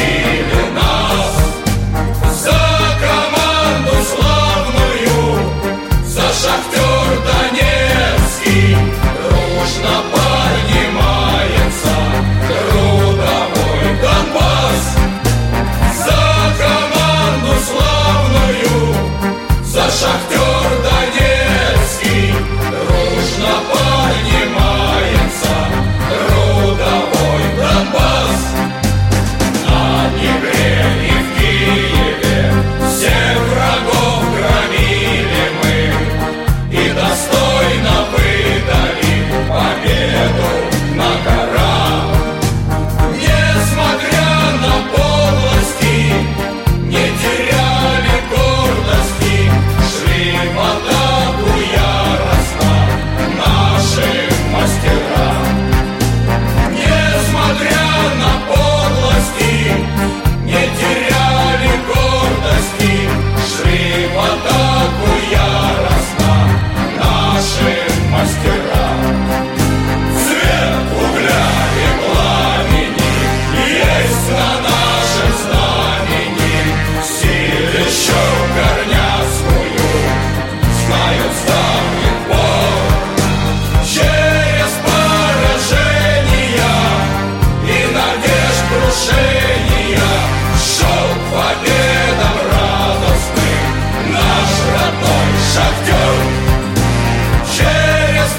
любили нас. За команду славную, за Шахтер Донецкий дружно поднимается трудовой Донбасс. За команду славную, за Шахтер Донецкий дружно поднимается трудовой Донбасс. На Днепре и в Киеве всех врагов громили мы и достойно выдали победу на гора. Несмотря на подлости, не теряли гордости, шли в атаку яростно наши мастера. Несмотря на подлости, не теряли гордости, шли в атаку яростно наши мастера. Цвет угля и пламени есть на нашем знамени, силы еще горняцкую знают с давних пор. Через поражения и надежд крушения шел к победам радостным наш родной Шахтер. Через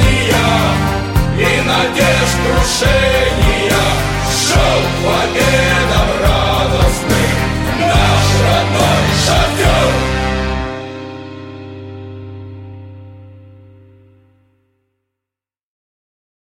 поражения и надежд крушения шел к победам